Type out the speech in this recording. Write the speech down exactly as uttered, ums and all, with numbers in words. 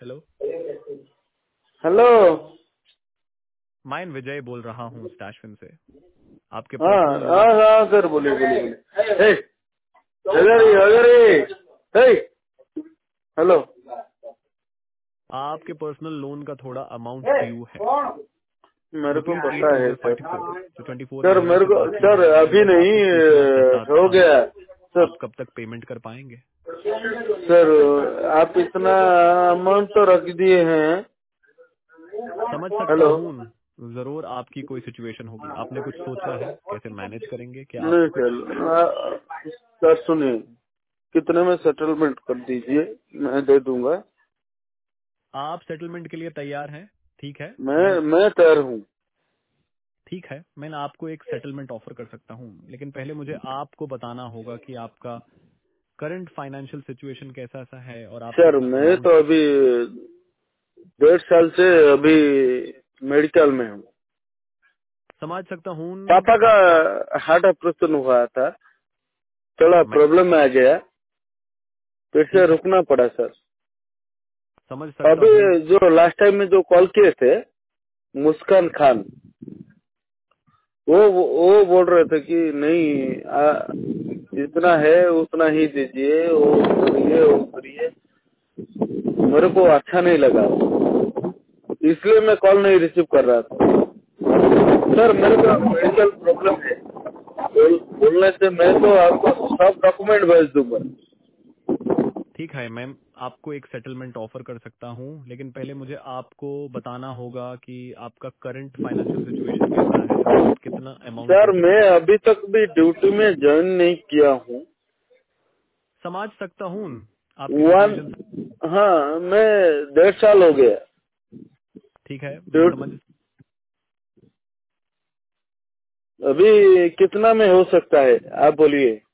Hello. Hello. मैं विजय बोल रहा हूँ स्टैशविन से। आपके हाँ पर्सनल लोन हाँ हाँ सर, बोलिए बोलिए बोलिए। हे, अगर ये अगर ये हे, हेलो। आपके पर्सनल लोन का थोड़ा अमाउंट ड्यू है। मेरे को रुपीज पता एट है थाउजेंड सर। फोर्टी फोर जो ट्वेंटी फोर सर महीनों मेरे से को बाकी सर है, अभी मैं नहीं आपसे पूछना अ, चाहता हो था गया सर। आप कब तक पेमेंट कर पाएंगे। सर आप इतना अमाउंट तो रख दिए हैं। समझ सकता हेलो। हूँ, जरूर आपकी कोई सिचुएशन होगी। आपने कुछ सोचा है कैसे मैनेज करेंगे, क्या नहीं आपको कुछ। सर, आ, सर सुनिए, कितने में सेटलमेंट कर दीजिए, मैं दे दूंगा। आप सेटलमेंट के लिए तैयार हैं? ठीक है, मैं मैं मैं तैयार हूँ। ठीक है मैं आपको एक सेटलमेंट ऑफर कर सकता हूँ, लेकिन पहले मुझे आपको बताना होगा कि आपका करंट फाइनेंशियल सिचुएशन कैसा सा है और आप सर कितना मैं अमाउंट। तो अभी डेढ़ साल से अभी मेडिकल में हूँ। समझ सकता हूँ। पापा का आप हार्ट ऑपरेशन हुआ था, थोड़ा मैं प्रॉब्लम में आ गया, फिर से ठीक है, रुकना पड़ा सर। समझ सकता अभी हूँ। जो लास्ट टाइम में जो कॉल किए थे, मुस्कान खान, वो वो बोल रहे थे कि नहीं आ, जितना है उतना ही दीजिए, वो करिए वो करिए। मेरे को अच्छा नहीं लगा, इसलिए मैं कॉल नहीं रिसीव कर रहा था। सर मेरे को मेडिकल प्रॉब्लम है, बोल, बोलने से मैं तो आपको सब डॉक्यूमेंट भेज दूंगा। ठीक है, मैं आपको एक सेटलमेंट ऑफर कर सकता हूँ, लेकिन पहले मुझे आपको बताना होगा कि आपका करंट फाइनेंशियल सिचुएशन कैसा है और आप कितना अमाउंट सर दे मैं सकते हैं। अभी तक भी ड्यूटी में ज्वाइन नहीं किया हूँ। समझ सकता हूँ आपकी वन सिचुएशन। हाँ, मैं डेढ़ साल हो गया ठीक है, मैं समझ। ड्यूटी। अभी कितना में हो सकता है आप बोलिए।